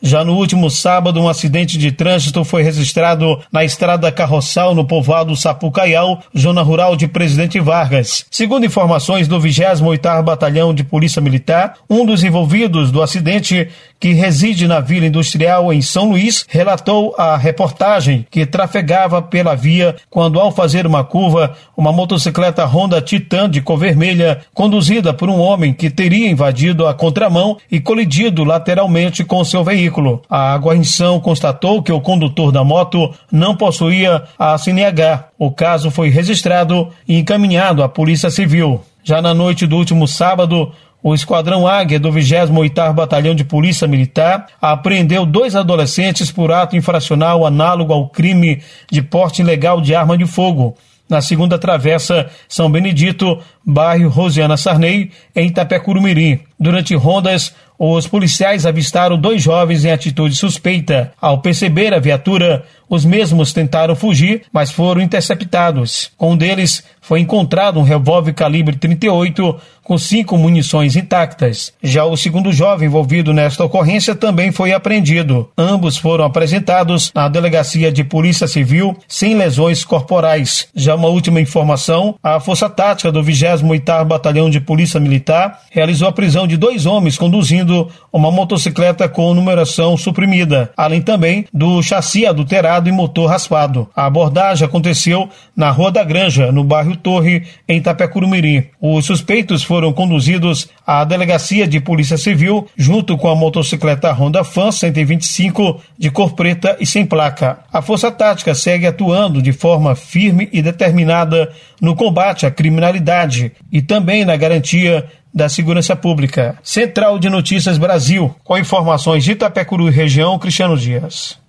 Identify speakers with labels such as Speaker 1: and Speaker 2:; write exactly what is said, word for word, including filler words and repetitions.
Speaker 1: Já no último sábado, um acidente de trânsito foi registrado na estrada Carroçal, no povoado Sapucaial, zona rural de Presidente Vargas. Segundo informações do vigésimo oitavo Batalhão de Polícia Militar, um dos envolvidos do acidente, que reside na Vila Industrial em São Luís, relatou à reportagem que trafegava pela via quando, ao fazer uma curva, uma motocicleta Honda Titan de cor vermelha, conduzida por um homem que teria invadido a contramão e colidido lateralmente com seu veículo. A guarnição constatou que o condutor da moto não possuía a C N H. O caso foi registrado e encaminhado à Polícia Civil. Já na noite do último sábado, o Esquadrão Águia do vigésimo oitavo Batalhão de Polícia Militar apreendeu dois adolescentes por ato infracional análogo ao crime de porte ilegal de arma de fogo, na segunda travessa São Benedito, bairro Rosiana Sarney, em Itapecuru-Mirim. Durante rondas, os policiais avistaram dois jovens em atitude suspeita. Ao perceber a viatura, os mesmos tentaram fugir, mas foram interceptados. Com um deles foi encontrado um revólver calibre trinta e oito com cinco munições intactas. Já o segundo jovem envolvido nesta ocorrência também foi apreendido. Ambos foram apresentados na Delegacia de Polícia Civil sem lesões corporais. Já uma última informação, a Força Tática do vigésimo oitavo Batalhão de Polícia Militar realizou a prisão de dois homens conduzindo uma motocicleta com numeração suprimida, além também do chassi adulterado e motor raspado. A abordagem aconteceu na Rua da Granja, no bairro Torre, em Itapecuru-Mirim. Os suspeitos foram conduzidos à Delegacia de Polícia Civil junto com a motocicleta Honda Fan cento e vinte e cinco de cor preta e sem placa. A Força Tática segue atuando de forma firme e determinada no combate à criminalidade e também na garantia da segurança pública. Central de Notícias Brasil, com informações de Itapecuru e região, Cristiano Dias.